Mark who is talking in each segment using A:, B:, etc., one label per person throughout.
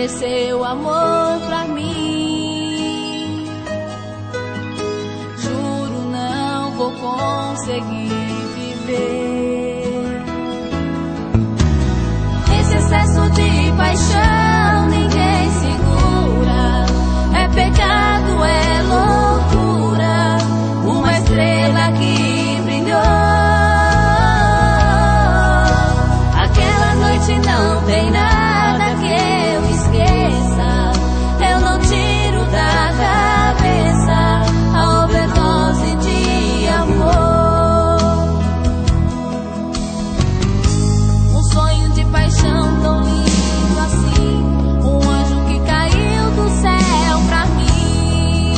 A: ter seu amor pra mim. Juro, não vou conseguir viver. Esse excesso de paixão ninguém segura. É pecado, é loucura. Uma estrela que brilhou. Aquela noite não tem nada que eu esqueça. Eu não tiro da cabeça a overdose de amor. Um sonho de paixão tão lindo assim. Um anjo que caiu do céu pra mim.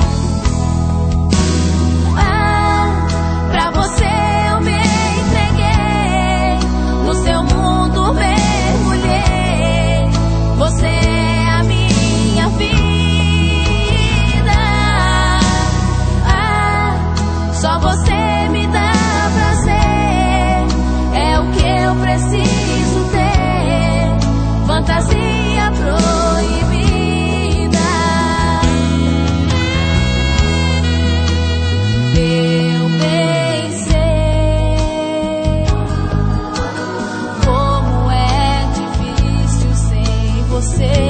A: Ah, pra você eu me entreguei. No seu mundo mergulhei. Você é a minha vida. Ah, só você me dá prazer. É o que eu preciso ter. Fantasia proibida. Eu pensei, como é difícil sem você.